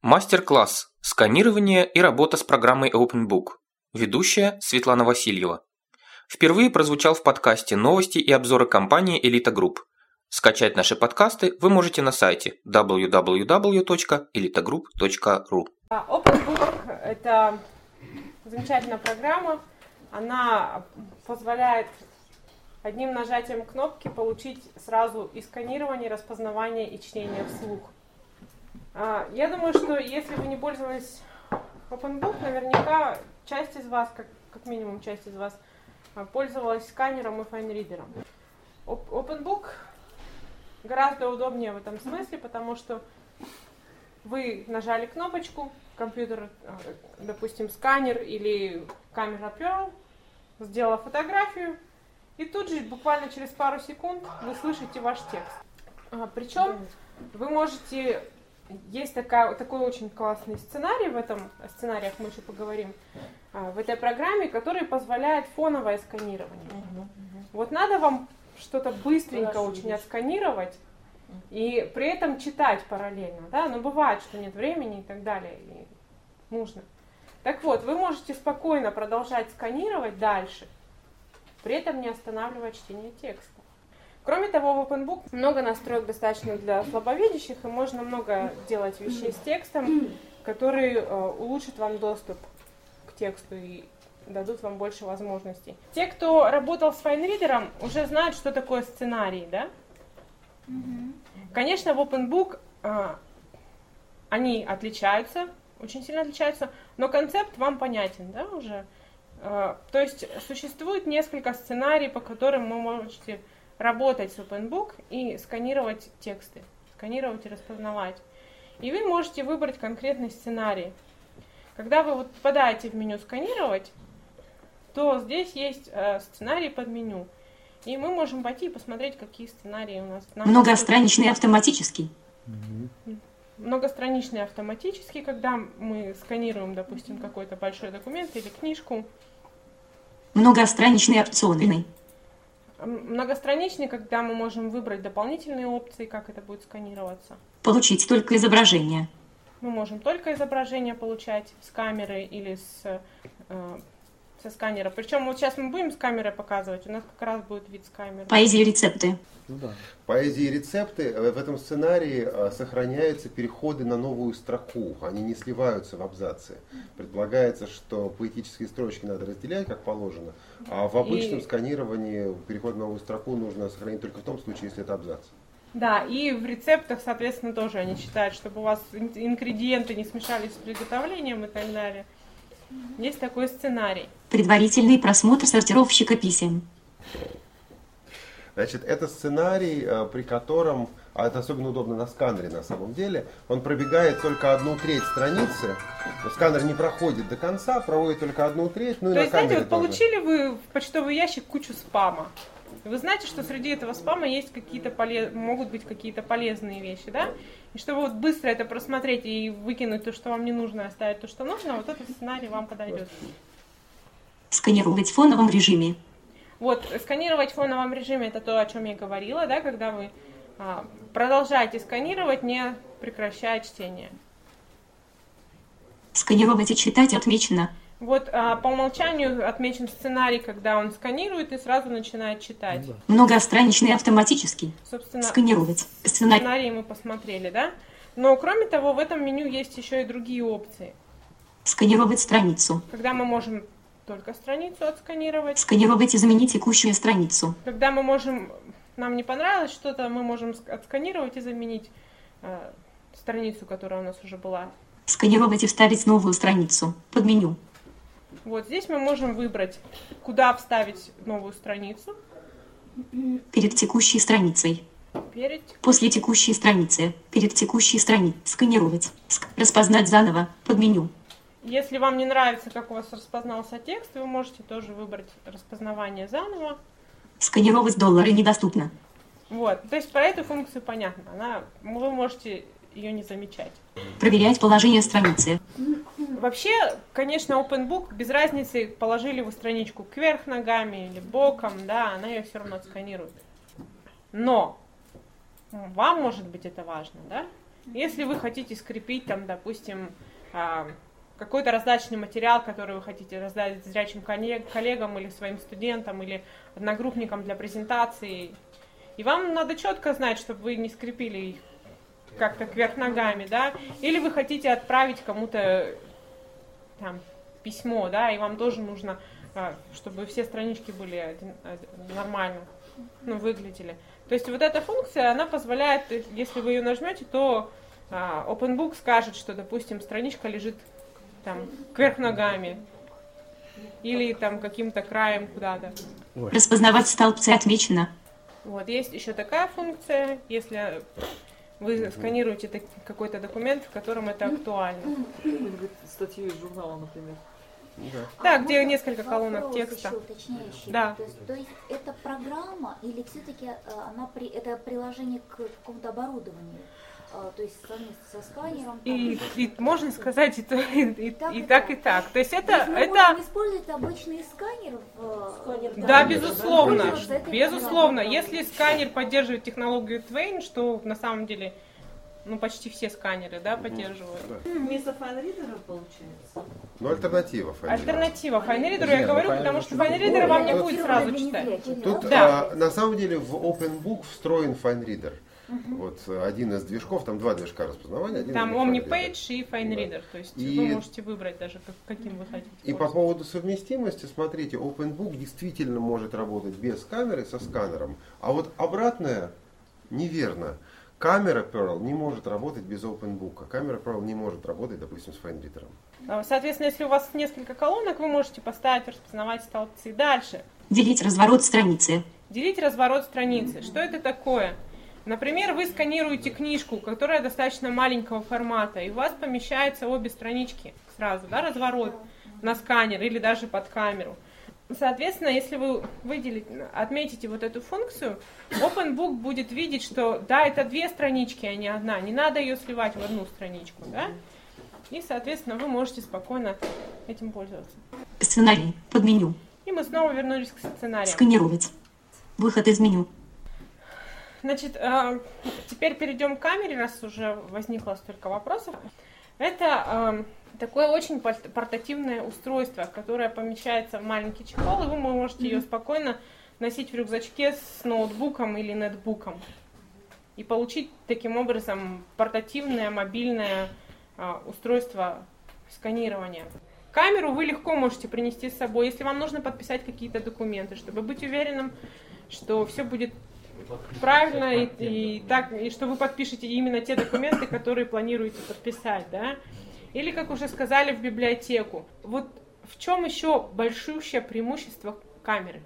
Мастер-класс «Сканирование и работа с программой OpenBook». Ведущая Светлана Васильева. Впервые прозвучал в подкасте новости и обзоры компании Elita Group. Скачать наши подкасты вы можете на сайте www.elitagroup.ru. OpenBook – это замечательная программа. Она позволяет одним нажатием кнопки получить сразу и сканирование, и распознавание, и чтение вслух. Я думаю, что если вы не пользовались OpenBook, наверняка часть из вас, как минимум часть из вас, пользовалась сканером и файнридером. OpenBook гораздо удобнее в этом смысле, потому что вы нажали кнопочку, компьютер, допустим, сканер или камера Pearl, сделала фотографию, и тут же, буквально через пару секунд, вы слышите ваш текст. Причем вы можете... Есть такой очень классный сценарий о сценариях мы еще поговорим, в этой программе, который позволяет фоновое сканирование. Вот надо вам что-то быстренько очень отсканировать и при этом читать параллельно, да, но бывает, что нет времени и так далее, и нужно. Так вот, вы можете спокойно продолжать сканировать дальше, при этом не останавливая чтение текста. Кроме того, в OpenBook много настроек достаточно для слабовидящих, и можно много делать вещей с текстом, которые улучшат вам доступ к тексту и дадут вам больше возможностей. Те, кто работал с файнридером, уже знают, что такое сценарий, да? Конечно, в OpenBook они отличаются, очень сильно отличаются, но концепт вам понятен, да, уже? То есть существует несколько сценариев, по которым вы можете работать с OpenBook и сканировать тексты, сканировать и распознавать. И вы можете выбрать конкретный сценарий. Когда вы попадаете в меню «Сканировать», то здесь есть сценарий под меню. И мы можем пойти и посмотреть, какие сценарии у нас. Многостраничный автоматический. Многостраничный автоматический, когда мы сканируем, допустим, какой-то большой документ или книжку. Многостраничный опционный. Многостраничный, когда мы можем выбрать дополнительные опции, как это будет сканироваться. Получить только изображение. Мы можем только изображение получать с камеры или со сканера. Причем вот сейчас мы будем с камерой показывать, у нас как раз будет вид с камеры. Поэзия и рецепты. Поэзия и рецепты. В этом сценарии сохраняются переходы на новую строку. Они не сливаются в абзацы. Предполагается, что поэтические строчки надо разделять, как положено, а в обычном сканировании переход на новую строку нужно сохранить только в том случае, если это абзац. Да, и в рецептах, соответственно, тоже они считают, чтобы у вас ингредиенты не смешались с приготовлением и так далее. Есть такой сценарий. Предварительный просмотр сортировщика писем. Значит, это сценарий, при котором, а это особенно удобно на сканере на самом деле, он пробегает только 1/3 страницы, но сканер не проходит до конца, проводит только 1/3, ну и то на есть, камере знаете, вот тоже. Получили вы в почтовый ящик кучу спама. Вы знаете, что среди этого спама есть могут быть какие-то полезные вещи, да? И чтобы вот быстро это просмотреть и выкинуть то, что вам не нужно, оставить то, что нужно, вот этот сценарий вам подойдет. Сканировать в фоновом режиме. Вот, сканировать в фоновом режиме — это то, о чем я говорила, да, когда вы продолжаете сканировать, не прекращая чтение. Сканировать и читать отмечено. Вот по умолчанию отмечен сценарий, когда он сканирует и сразу начинает читать. Многостраничный автоматический. Собственно, сканировать. Сценарий мы посмотрели, да? Но кроме того, в этом меню есть еще и другие опции. Сканировать страницу. Когда мы можем только страницу отсканировать. Сканировать и заменить текущую страницу. Когда мы можем, нам не понравилось что-то, мы можем отсканировать и заменить страницу, которая у нас уже была. Сканировать и вставить новую страницу. Под меню. Вот здесь мы можем выбрать, куда вставить новую страницу. Перед текущей страницей. После текущей страницы. Перед текущей страницей. Сканировать. Распознать заново. Под меню. Если вам не нравится, как у вас распознался текст, вы можете тоже выбрать распознавание заново. Сканировать доллары недоступно. Вот, то есть про эту функцию понятно. Вы можете ее не замечать. Проверять положение страницы. Вообще, конечно, OpenBook, без разницы, положили вы страничку кверх ногами или боком, да, она ее все равно отсканирует. Но вам, может быть, это важно, да? Если вы хотите скрепить, там, допустим, какой-то раздаточный материал, который вы хотите раздать зрячим коллегам или своим студентам, или одногруппникам для презентации, и вам надо четко знать, чтобы вы не скрепили их как-то кверх ногами, да, или вы хотите отправить кому-то там письмо, да, и вам тоже нужно, чтобы все странички были нормально, выглядели. То есть вот эта функция, она позволяет, если вы ее нажмете, то OpenBook скажет, что, допустим, страничка лежит там кверх ногами или там каким-то краем куда-то. Распознавать столбцы отмечено. Вот, есть еще такая функция, если вы сканируете какой-то документ, в котором это актуально. Статью из журнала, например. Да, где несколько колонок текста. Еще уточняющий. Да. То есть это программа или все-таки это приложение к какому-то оборудованию? То есть совместно со сканером? И можно сказать и так. То есть это... Мы можем использовать обычный сканер? Да, безусловно. Безусловно. Если сканер поддерживает технологию Twain, что на самом деле почти все сканеры, да, поддерживают. Вместо файнридера получается? Альтернатива файнридеру. Альтернатива файнридеру, я говорю, потому что файнридер вам не будет сразу читать. Тут на самом деле в OpenBook встроен файнридер. Вот один из движков, там два движка распознавания. Там OmniPage и FineReader, то есть вы можете выбрать даже, каким вы хотите. И по поводу совместимости, смотрите, OpenBook действительно может работать без камеры, со сканером, а вот обратное неверно. Камера Pearl не может работать без OpenBook, а камера Pearl не может работать, допустим, с FineReader. Соответственно, если у вас несколько колонок, вы можете поставить распознавать столбцы. Дальше. Делить разворот страницы. Делить разворот страницы. Что это такое? Например, вы сканируете книжку, которая достаточно маленького формата, и у вас помещаются обе странички сразу, да, разворот на сканер или даже под камеру. Соответственно, если вы отметите вот эту функцию, OpenBook будет видеть, что да, это две странички, а не одна, не надо ее сливать в одну страничку, да? И, соответственно, вы можете спокойно этим пользоваться. Сценарий. Под меню. И мы снова вернулись к сценарию. Сканировать. Выход из меню. Значит, теперь перейдем к камере, раз уже возникло столько вопросов. Это такое очень портативное устройство, которое помещается в маленький чехол, и вы можете ее спокойно носить в рюкзачке с ноутбуком или нетбуком. И получить таким образом портативное, мобильное устройство сканирования. Камеру вы легко можете принести с собой, если вам нужно подписать какие-то документы, чтобы быть уверенным, что все будет правильно и что вы подпишете именно те документы, которые планируете подписать, да? Или, как уже сказали, в библиотеку. Вот в чем еще большущее преимущество камеры?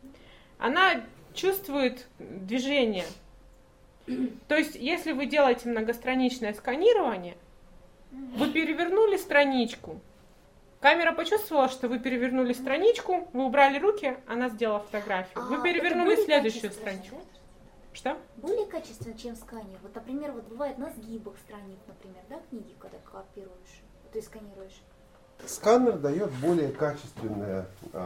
Она чувствует движение. То есть, если вы делаете многостраничное сканирование, вы перевернули страничку, камера почувствовала, что вы перевернули страничку, вы убрали руки, она сделала фотографию. Вы перевернули следующую страничку. Что? Более качественно, чем сканер. Вот, например, бывает на сгибах страниц, например, да, книги, когда копируешь, ты сканируешь. Сканер дает более качественную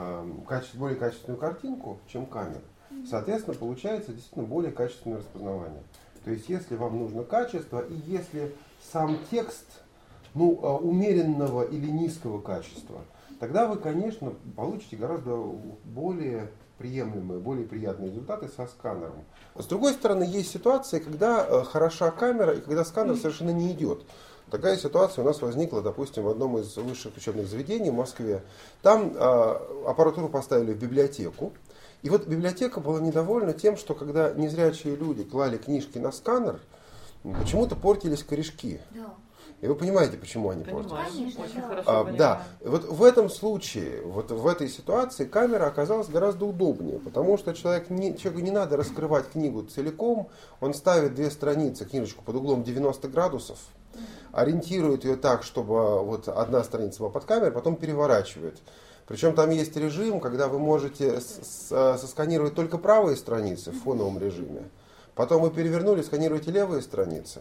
картинку, чем камера. Соответственно, получается действительно более качественное распознавание. То есть, если вам нужно качество, и если сам текст умеренного или низкого качества, тогда вы, конечно, получите гораздо более приемлемые, более приятные результаты со сканером. С другой стороны, есть ситуация, когда хороша камера и когда сканер совершенно не идет. Такая ситуация у нас возникла, допустим, в одном из высших учебных заведений в Москве. Там аппаратуру поставили в библиотеку. И вот библиотека была недовольна тем, что когда незрячие люди клали книжки на сканер, почему-то портились корешки. Да. И вы понимаете, почему они портились? Очень хорошо да. Вот в этом случае, вот в этой ситуации камера оказалась гораздо удобнее, потому что человеку не надо раскрывать книгу целиком, он ставит две страницы, книжечку под углом 90 градусов, ориентирует ее так, чтобы вот одна страница была под камерой, потом переворачивает. Причем там есть режим, когда вы можете сосканировать только правые страницы в фоновом режиме, потом вы перевернули, сканируете левые страницы.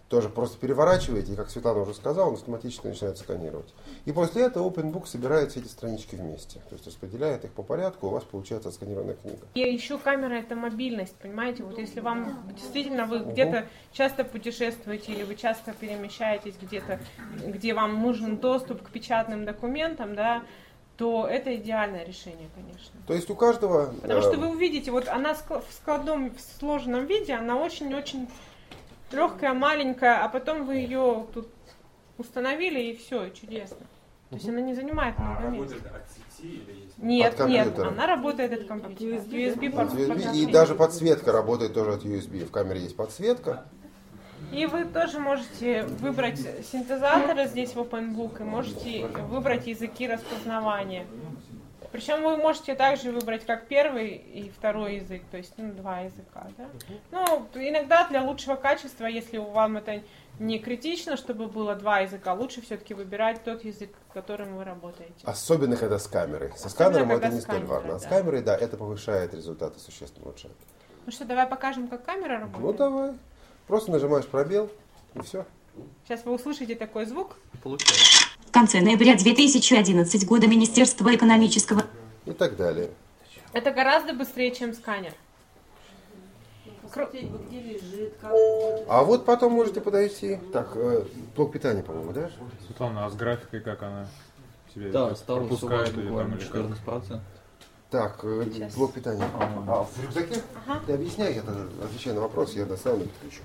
тоже просто переворачиваете, и, как Светлана уже сказала, он автоматически начинает сканировать. И после этого OpenBook собирает все эти странички вместе. То есть распределяет их по порядку, у вас получается отсканированная книга. И еще камера — это мобильность, понимаете? Вот если вам действительно вы где-то часто путешествуете или вы часто перемещаетесь где-то, где вам нужен доступ к печатным документам, да, то это идеальное решение, конечно. То есть у каждого... Потому что вы увидите, вот она в складном, в сложенном виде, она очень-очень легкая, маленькая, а потом вы ее тут установили, и все, и чудесно. То есть она не занимает много места. Работает от сети или есть? Нет, она работает от компьютера. USB, от USB, и даже подсветка работает тоже от USB. В камере есть подсветка. И вы тоже можете выбрать синтезаторы здесь в OpenBook, и можете выбрать языки распознавания. Причем вы можете также выбрать как первый и второй язык, то есть 2 языка. Да? Ну, иногда для лучшего качества, если вам это не критично, чтобы было 2 языка, лучше все-таки выбирать тот язык, которым вы работаете. Особенно когда с камерой. Со сканером это не столь важно. А с камерой, да, это повышает результаты, существенно улучшает. Ну что, давай покажем, как камера работает? Ну давай. Просто нажимаешь пробел, и все. Сейчас вы услышите такой звук. Получается. В конце ноября 2011 года Министерство экономического И так далее. Это гораздо быстрее, чем сканер. Посмотреть, где лежит, как... А вот потом можете подойти. Так, блок питания, по-моему, да? Светлана, а с графикой как она себе Да, стало пропускает всего ее буквально там или как? 14%. Так, блок питания. А, в рюкзаке? Ага. Ты объясняй, я отвечаю на вопрос, я достану этот ключик.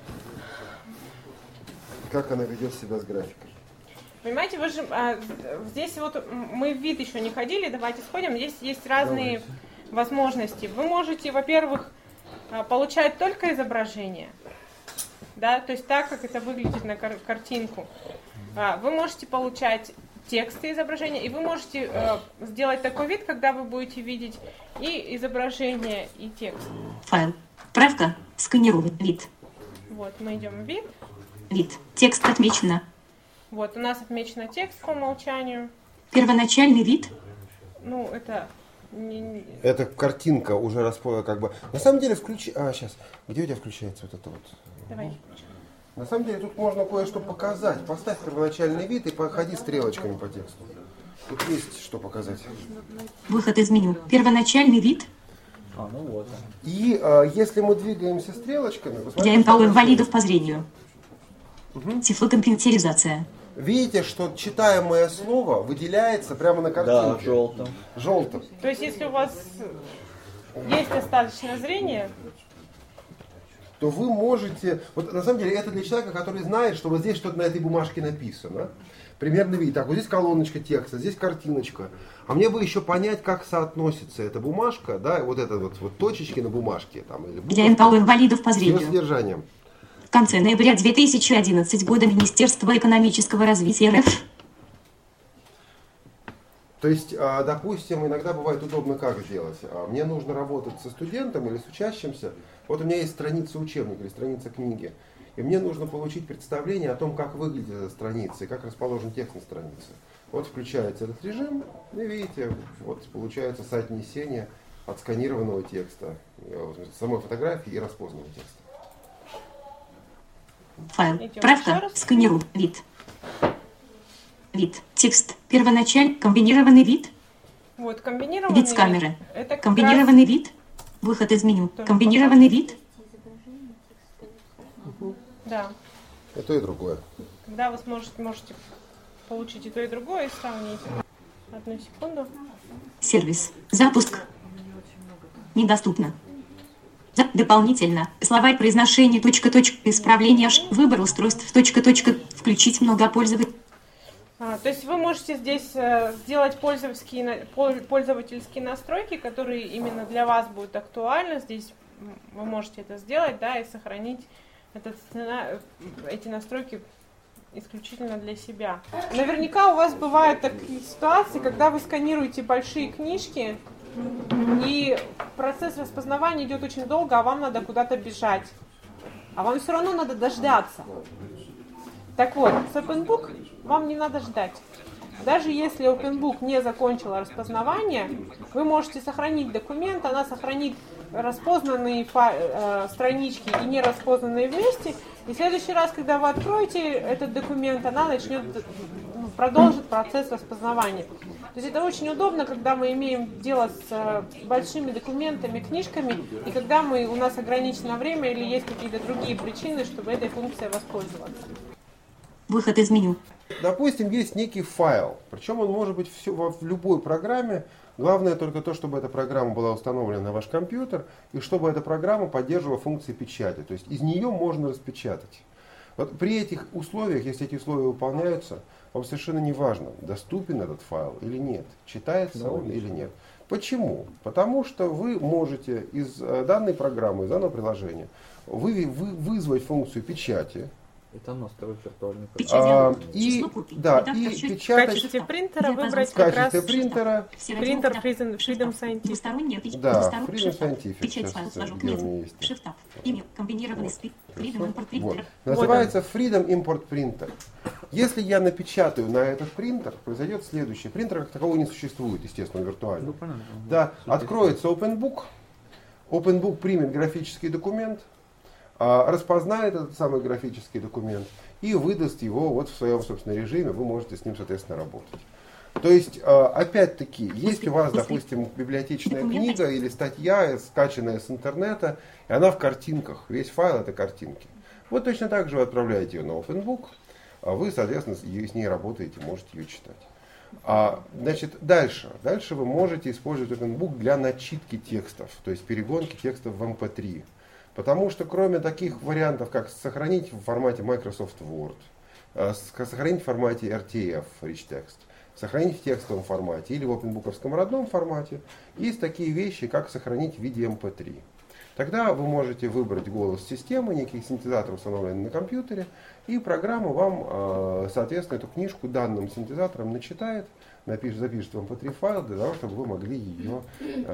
Как она ведет себя с графикой? Понимаете, вы же здесь вот мы в вид еще не ходили, давайте сходим. Здесь есть разные возможности. Вы можете, во-первых, получать только изображение, да, то есть так, как это выглядит на картинку. Вы можете получать тексты изображения, и вы можете сделать такой вид, когда вы будете видеть и изображение, и текст. файл. Правка. Сканировать. Вид. Вот, мы идем в вид. Вид. Текст отмечено. Вот, у нас отмечено текст по умолчанию. Первоначальный вид. Ну, это... Это картинка уже как бы... На самом деле сейчас. Где у тебя включается вот это вот? Давай. На самом деле тут можно кое-что показать. Поставь первоначальный вид и походи стрелочками по тексту. Тут есть что показать. Выход из меню. Первоначальный вид. Ну вот. И если мы двигаемся стрелочками... Для НКО инвалидов по зрению. Тифлокомпьютеризация. Видите, что читаемое слово выделяется прямо на картинке? Да, желтым. Желтым. То есть, если у вас есть достаточно зрения, то вы можете... Вот на самом деле это для человека, который знает, что вот здесь что-то на этой бумажке написано. Примерно видите. Так, вот здесь колоночка текста, здесь картиночка. А мне бы еще понять, как соотносится эта бумажка, да, вот это вот точечки на бумажке. Там, или Для НКО инвалидов по с ее зрению. содержанием. В конце ноября 2011 года Министерство экономического развития РФ. То есть, допустим, иногда бывает удобно как сделать. Мне нужно работать со студентом или с учащимся. Вот у меня есть страница учебника или страница книги. И мне нужно получить представление о том, как выглядит эта страница и как расположен текст на странице. Вот включается этот режим, и видите, вот получается соотнесение отсканированного текста, самой фотографии и распознанного текста. Файл. Идем Правка. еще раз. Сканирую. Вид. Вид. Текст. Первоначальный. Комбинированный вид. вот, комбинированный Вид с камеры. это как Комбинированный вид. Выход из меню. Тоже Комбинированный вид. раз, да, И то, и другое. когда вы можете получить и то, и другое, и сравнить. Одну секунду. Сервис. Запуск. Недоступно. Дополнительно. Словарь произношения. Исправление. Выбор устройств. Включить многопользователь. То есть вы можете здесь сделать пользовательские настройки, которые именно для вас будут актуальны. Здесь вы можете это сделать, да, и сохранить эти настройки исключительно для себя. Наверняка у вас бывают такие ситуации, когда вы сканируете большие книжки, и процесс распознавания идет очень долго, а вам надо куда-то бежать. А вам все равно надо дождаться. Так вот, с OpenBook вам не надо ждать. Даже если OpenBook не закончила распознавание, вы можете сохранить документ, она сохранит распознанные странички и нераспознанные вместе. И в следующий раз, когда вы откроете этот документ, она продолжит процесс распознавания. То есть это очень удобно, когда мы имеем дело с большими документами, книжками, и когда у нас ограничено время или есть какие-то другие причины, чтобы этой функцией воспользоваться. Выход из меню. Допустим, есть некий файл, причем он может быть в любой программе. Главное только то, чтобы эта программа была установлена на ваш компьютер и чтобы эта программа поддерживала функции печати. То есть из нее можно распечатать. Вот при этих условиях, если эти условия выполняются, вам совершенно не важно, доступен этот файл или нет, читается он или нет. Почему? Потому что вы можете из данной программы, из данного приложения вызвать функцию печати. Это настроить виртуальный и печатать в качестве принтера выбрать в качестве принтера принтер Freedom Scientific. Да, Freedom Scientific. Печать файл сложу кнопку. Shift-Tab. Имя комбинированный спит. Freedom Import Printer. Называется Freedom Import Printer. Если я напечатаю на этот принтер, произойдет следующее. Принтера как такового не существует, естественно, виртуально. Да, откроется OpenBook. OpenBook примет графический документ, распознает этот самый графический документ и выдаст его вот в своем собственном режиме, вы можете с ним, соответственно, работать. То есть, опять-таки, есть у вас, допустим, библиотечная книга или статья, скачанная с интернета, и она в картинках, весь файл это картинки. Вот точно так же вы отправляете ее на OpenBook, а вы, соответственно, с ней работаете, можете ее читать. Значит, дальше вы можете использовать OpenBook для начитки текстов, то есть перегонки текстов в MP3. Потому что кроме таких вариантов, как сохранить в формате Microsoft Word, сохранить в формате RTF, Rich Text, сохранить в текстовом формате или в OpenBook'овском родном формате, есть такие вещи, как сохранить в виде MP3. Тогда вы можете выбрать голос системы, некий синтезатор, установленный на компьютере, и программа вам, соответственно, эту книжку данным синтезатором начитает, запишет в MP3 файл для того, чтобы вы могли ее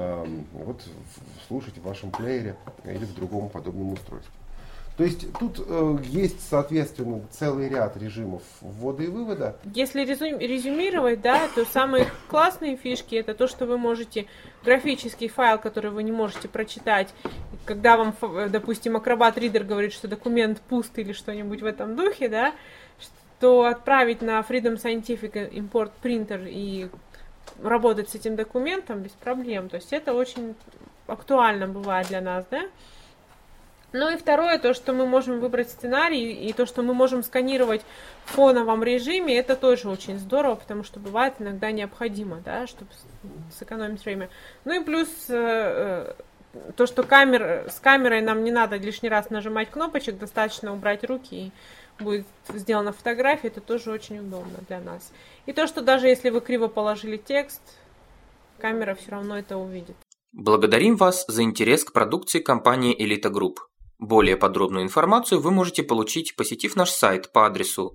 слушать в вашем плеере или в другом подобном устройстве. То есть тут есть, соответственно, целый ряд режимов ввода и вывода. Если резюмировать, да, то самые классные фишки это то, что вы можете графический файл, который вы не можете прочитать, когда вам, допустим, Acrobat Reader говорит, что документ пуст или что-нибудь в этом духе, да, то отправить на Freedom Scientific Import Printer и работать с этим документом без проблем. То есть это очень актуально бывает для нас, да. Ну и второе, то, что мы можем выбрать сценарий, и то, что мы можем сканировать в фоновом режиме, это тоже очень здорово, потому что бывает иногда необходимо, да, чтобы сэкономить время. Ну и плюс то, что с камерой нам не надо лишний раз нажимать кнопочек, достаточно убрать руки, и будет сделана фотография, это тоже очень удобно для нас. И то, что даже если вы криво положили текст, камера все равно это увидит. Благодарим вас за интерес к продукции компании Elita Group. Более подробную информацию вы можете получить, посетив наш сайт по адресу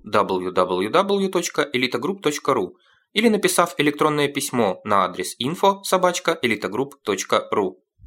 www.elitagroup.ru или написав электронное письмо на адрес info@elitagroup.ru.